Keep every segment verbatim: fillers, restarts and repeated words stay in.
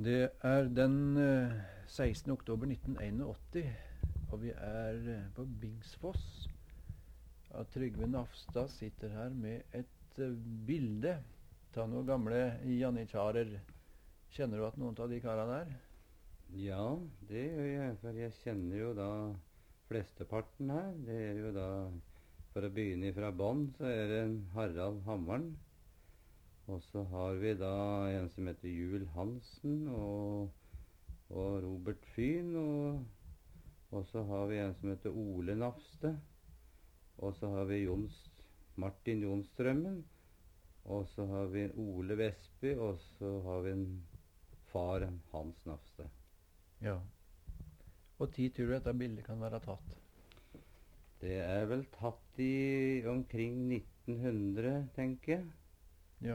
Det er den eh, sekstende oktober nitten åttien, og vi er eh, på Bingsfoss. Og Trygve Nafstad sitter her med et eh, bilde av noen gamle janitsjarer. Kjenner du at noen av de karene der? Ja, det gjør jeg, for jeg kjenner jo da flesteparten her. Det er jo da, for å begynne fra bånn, så er det en Harald Hammaren. Og så har vi da en som heter Jul Hansen, og, og Robert Fyn, og, og så har vi en som heter Ole Nafste, og så har vi Jons, Martin Jonstrømmen, og så har vi Ole Vestby, og så har vi en far, Hans Nafste. Ja. Og tid tror du dette bildet kan være tatt? Det er vel tatt i omkring nitten hundre, tenker jeg. Ja.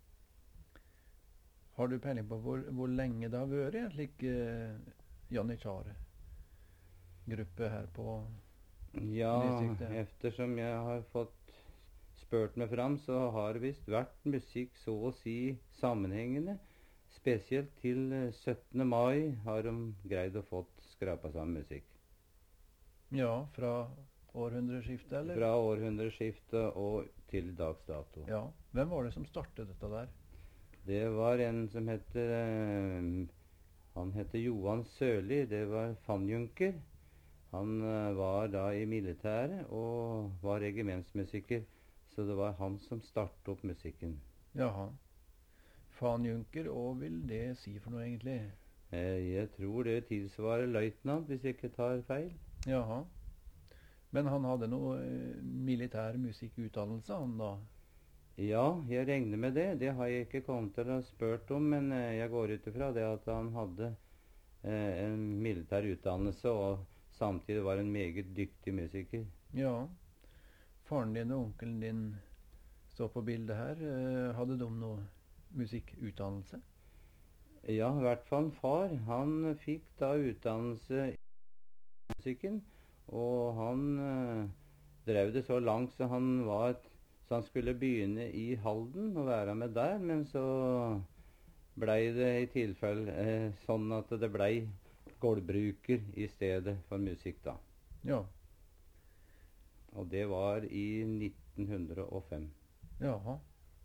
Har du peiling på hvor, hvor lenge det har vært en slik eh, janitsjar-gruppe her på Ja, distriktet? eftersom jeg har fått spurt meg fram, så har det visst vært musikk så å si sammenhengende. Spesielt til syttende mai har de greid å fått skrapa sammen musikk. Ja, fra århundreskiftet, eller? Fra århundreskiftet og til dags dato. Ja. Hvem var det som startet dette der? Det var en som heter eh, Han heter Johan Sørli. Det var fanjunker. Han eh, var da i militæret og var regimentsmusiker. Så det var han som startet opp musikken. Jaha. Fanjunker, og vil det si for noe egentlig? Eh, jeg tror det tilsvarer løytnant, hvis jeg ikke tar feil. Jaha. Men han hadde noe eh, militær musikkutdannelse, han da? Ja, jeg regner med det. Det har jeg ikke kommet til å ha spurt om, men eh, jeg går ut ifra det at han hadde eh, en militær utdannelse og samtidig var en meget dyktig musiker. Ja. Faren din og onkelen din står på bildet her. Eh, hadde de noe musikkutdannelse? Ja, i hvert fall far. Han fikk da utdannelse i musikken, og han eh, drev det så langt så han var så han skulle begynne i Halden og være med der, men så blei det i tilfelle eh, sånn at det blei gårdbruker i stedet for musikk da. Ja. Og det var i nitten hundre og fem. Jaha.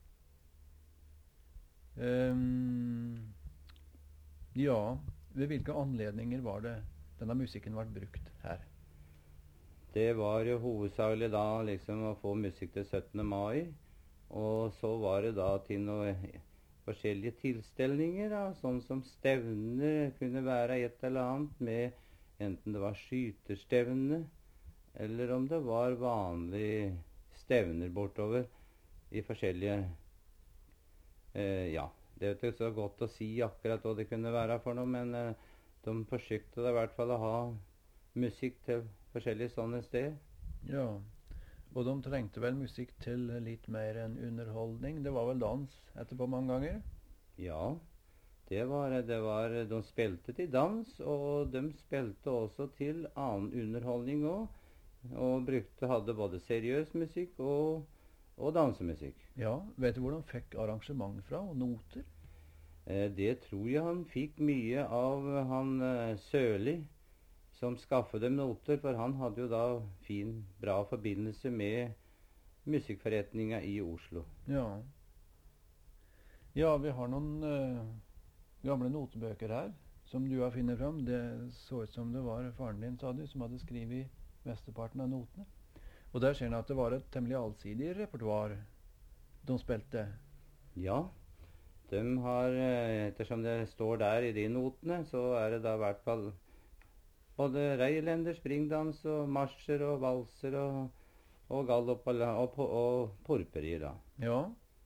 Um, ja, ved hvilke anledninger var det denne musikken ble brukt her? Det var jo hovedsakelig da liksom å få musikk til syttende mai, og så var det da til noen forskjellige tilstelninger, da, sånn som stevner kunne være et eller annet med, enten det var skyterstevne, eller om det var vanlige stevner bortover i forskjellige, eh, ja, det er ikke så godt å si akkurat hva det kunne være for noe, men eh, de forsøkte da i hvert fall å ha musikk til forskjellige sånne steder. Ja, og de trengte vel musikk til litt mer enn underholdning. Det var vel dans etterpå mange ganger? Ja, det var, det var, de spilte til dans, og de spilte også til annen underholdning også, og brukte, hadde både seriøs musikk og, og dansemusikk. Ja, vet du hvor de fikk arrangement fra, og noter? Eh, det tror jeg han fikk mye av han eh, Sørli, som skaffet dem noter, for han hadde jo da fin, bra forbindelse med musikkforretninga i Oslo. Ja. Ja, vi har noen uh, gamle notebøker her, som du har funnet fram. Det så ut som det var faren din, sa du, som hadde skrevet mesteparten av notene. Og der ser en at det var et temmelig allsidig repertoar de spilte. Ja, de har, ettersom det står der i de notene, så er det da i hvert fall både reilender, springdans og marsjer og valser og, og galopp og, og, og porperier da. Ja.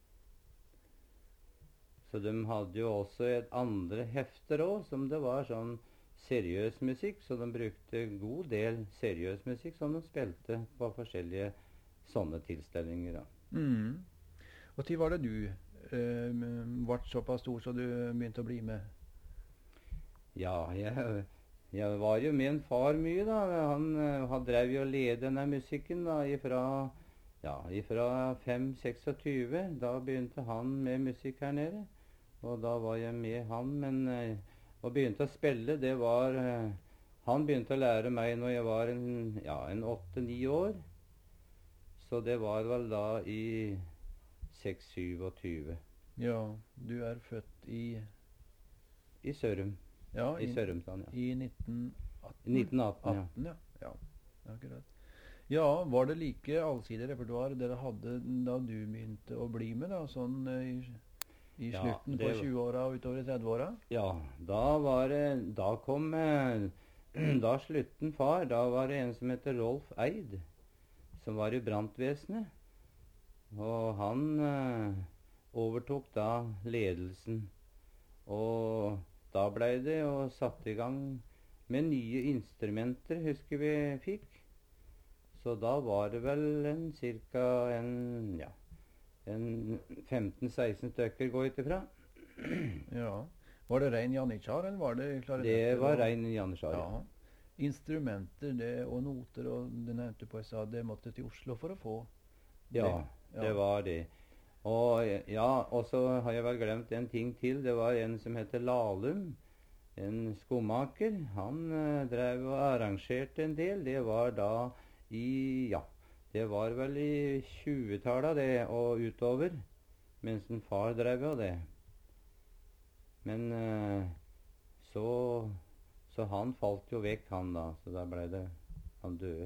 Så de hadde jo også et andre hefter også, som det var sånn seriøs musikk, så de brukte god del seriøs musikk som de spilte på forskjellige sånne tilstelninger da. Mm. Og til var det du uh, ble såpass stor så du begynte å bli med? Ja, jeg... Jeg var jo med en far mye da, han, han drev jo og led denne musikken da, ifra, ja, ifra fem seksogtyve, da begynte han med musikk her nede, Og da var jeg med han, men eh, å begynte å spille, det var eh, Han begynte å lære meg når jeg var en, ja, en åtte-ni år. Så det var vel da i seks syv-tyve. Ja, du er født i I Sørum. Ja, I i, Sørumsand, ja. i nitten atten. nitten atten, ja. atten, ja. Ja, akkurat. Ja, var det like allsidig repertoar dere hadde da du begynte å bli med, da, sånn eh, i, i Ja, slutten det på var- tjueåra og utover i trettiåra? Ja, da var det Da kom eh, Da slutten far. Da var det en som heter Rolf Eid, som var i brannvesenet. Og han eh, overtok da ledelsen. Og da blei det jo satt i gang med nye instrumenter, husker vi fikk. Så da var det vel en cirka en, ja, en femten seksten stykker, går jeg ut ifra. Ja. Var det rein janitsjar, eller var det klarinetter? Det var og- rein janitsjar. Ja. Instrumenter det, og noter og det nevnte på jeg sa, det måtte til Oslo for å få Ja, det. det var det. Og ja, og så har jeg vel glemt en ting til. Det var en som heter Lahlum, en skomaker. Han eh, drev og arrangerte en del. Det var da i Ja, det var vel i tjuetallet det, og utover. Mens en far drev jo det. Men eh, så Så han falt jo vekk, han da. Så da ble det Han døde.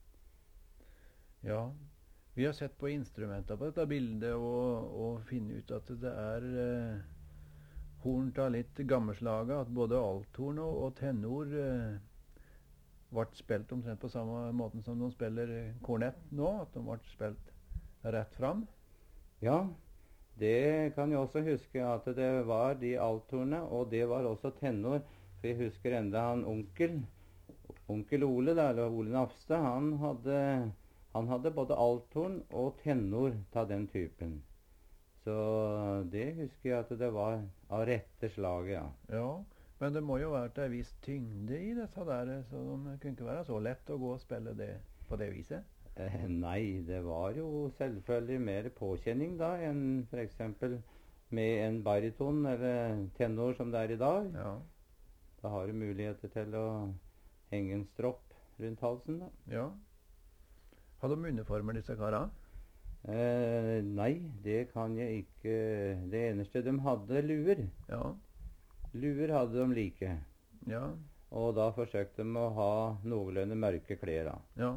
Ja. Vi har sett på instrumenter på dette bildet og, og finner ut at det er eh, horn av litt gammelslaga. At både althorn og, og tenor eh, ble spilt omtrent på samme måten som de spiller kornett nå. At de ble spilt rett fram. Ja, det kan jeg også huske, at det var de althornene, og det var også tenor. For jeg husker enda han onkel, onkel Ole, da, eller Ole Nafstad, han hadde, han hadde både althorn og tenor av den typen. Så det husker jeg at det var av rette slaget, ja. Ja, men det må jo være en viss tyngde i disse der, så de kunne ikke være så lett å gå og spille det på det viset. Eh, nei, det var jo selvfølgelig mer påkjenning da enn f.eks. med en bariton eller tenor som det er i dag. Ja, Da har du muligheter til å henge en stropp rundt halsen, da. ja. Hadde de uniformer, disse kara? Eh, nei, det kan jeg ikke. Det eneste de hadde, luer. Ja, Luer hadde de like. ja, Og da forsøkte de å ha noenlunde mørke klær, da. ja.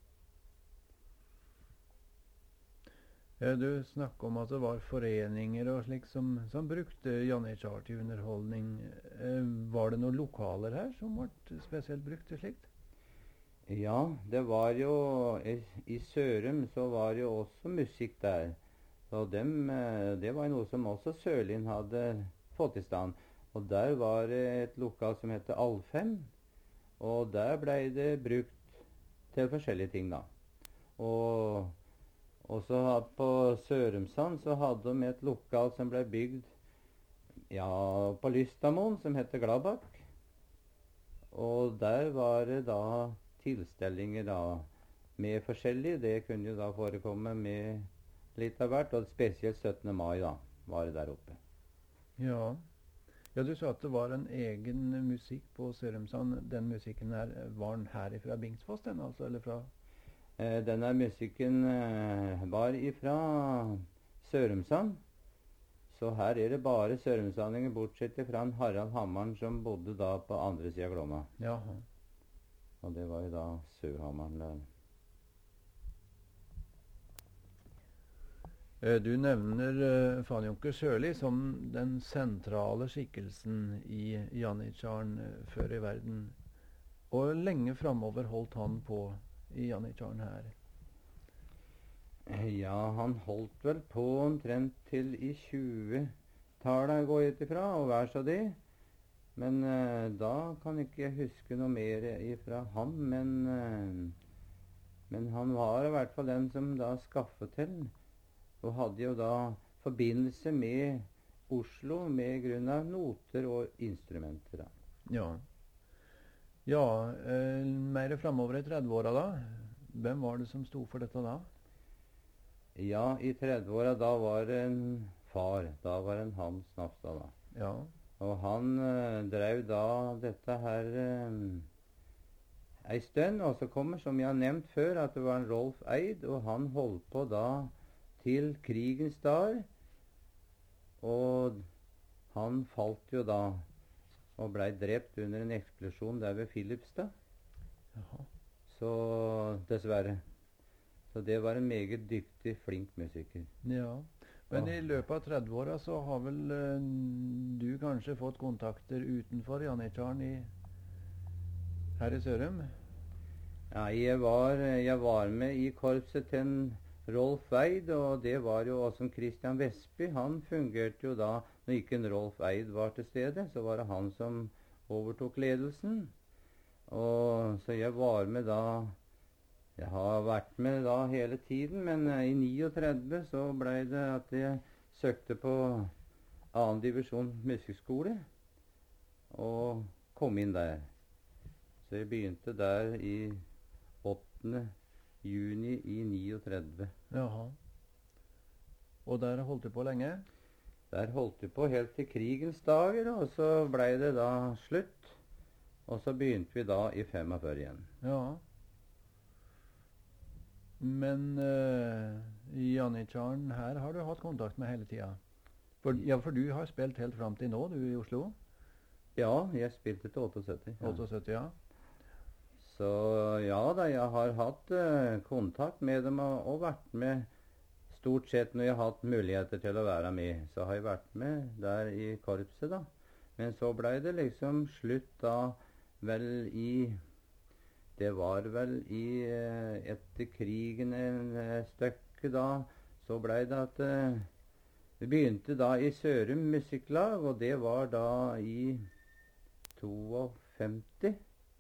Eh, Du snakker om at det var foreninger og slik som, som brukte janitsjar til underholdning. Eh, var det noen lokaler her som ble spesielt brukt til slikt? Ja, det var jo I, i Sørum så var jo også musikk der. Så dem, eh, det var noe som også Sørlin hadde fått i stand. Og der var det et lokal som heter Alfheim. Og der blei det brukt til forskjellige ting, da. Og Og så på Sørumsand så hadde de et lokal som ble bygd ja, på Lystamoen, som heter Gladbakk. Og der var det da tilstelninger da med forskjellig. Det kunne jo da forekomme med litt av hvert, og spesielt syttende mai da var det der oppe. Ja. Ja, du sa at det var en egen musikk på Sørumsand. Den musikken her, var den her ifra Bingsfoss, den altså, eller fra... Eh, denne musikken eh, var ifra Sørumsand. Så her er det bare sørumsandinger, bortsett fra en Harald Hammaren som bodde da på andre siden av Glomma. Jaha. Og det var jo da Søhammaren der. Eh, Du nevner uh, Fanjonker Sørli som den sentrale skikkelsen i janitsjaren uh, før i verden. Og lenge framover holdt han på i janitsjaren her. Eh, Ja, han holdt vel på omtrent til i tjuetallet, går jeg ut ifra, og vær så det. Men eh, da kan ikke jeg huske noe mer ifra han, men, eh, men han var i hvert fall den som da skaffet til, og hadde jo da forbindelse med Oslo med grunn av noter og instrumenter, da. Ja. Ja, eh, mer framover i trettiåra da. Hvem var det som sto for dette da? Ja, i trettiåra da var det en far. Da var det Hans Nafstad, da. Ja. Og han eh, drev da dette her eh, ei stund. Og så kommer, som jeg har nevnt før, at det var en Rolf Eid, og han holdt på da til krigens dager. Og han falt jo da og blei drept under en eksplosjon der ved Filipstad. Jaha. Så dessverre. Så det var en meget dyktig, flink musiker. Ja. Men Ja. i løpet av tredve-åra så har vel eh, du kanskje fått kontakter utenfor Janitsjaren i, her i Sørum? Ja, jeg var, jeg var med i korpset til en Rolf Eid, og det var jo også Christian Vestby. Han fungerte jo da, når ikke en Rolf Eid var til stede, så var det han som overtok ledelsen. Og så jeg var med da, jeg har vært med da hele tiden, men eh, i niogtredve så ble det at jeg søkte på annen divisjon musikkskole, og kom inn der. Så jeg begynte der i åttende juni i niogtredve. Jaha. Og der holdt du på lenge? Der holdt jeg på helt til krigens dager, og så ble det da slutt. Og så begynte vi da i femogfyrre igjen. Ja. Men uh, Janitsjaren her har du hatt kontakt med hele tida? For, ja, for du har spilt helt fram til nå, du i Oslo? Ja, jeg spilte til åttiåtte. Ja. åttiåtte, ja. Så ja da, jeg har hatt eh, kontakt med dem og, og vært med stort sett når jeg har hatt muligheter til å være med. Så har jeg vært med der i korpset, da. Men så ble det liksom slutt da vel i Det var vel i eh, etter krigen en eh, stykke da, så ble det at eh, vi begynte da i Sørum musikklag, og det var da i femtito.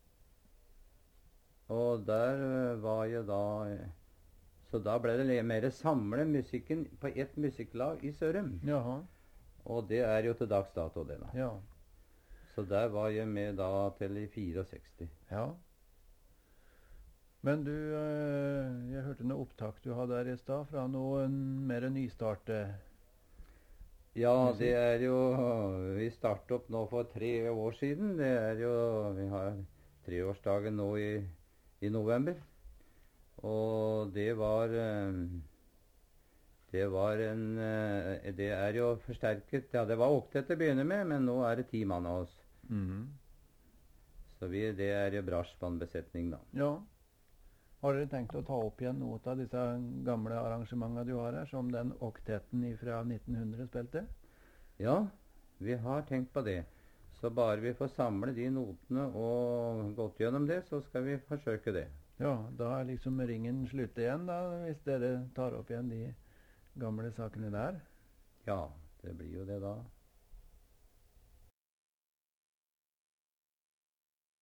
Og der eh, var jeg da eh, Så da ble det le- mer samle musikken på ett musikklag i Sørum. Jaha. Og det er jo til dags dato, det, da. Ja. Så der var jeg med da til i sekstifire. Ja. Men du, eh, jeg hørte noe opptak du hadde der i stad, fra noe mer nystarte. Ja, Musikk. det er jo Vi startet opp nå for tre år siden. Det er jo Vi har treårsdagen nå i, i november. Og det var eh, Det var en eh, Det er jo forsterket. Ja, det var åtte til å begynne med, men nå er det ti mann av oss. Mhm. Så vi, det er jo brassbandbesetning, da. Ja. Har dere tenkt å ta opp igjen noe av disse gamle arrangementene du har her, som den oktetten fra nitten hundre spilte? Ja, vi har tenkt på det. Så bare vi får samle de notene og gått gjennom det, så skal vi forsøke det. Ja, da er liksom ringen slutt igjen, da, hvis dere tar opp igjen de gamle sakene der. Ja, det blir jo det da.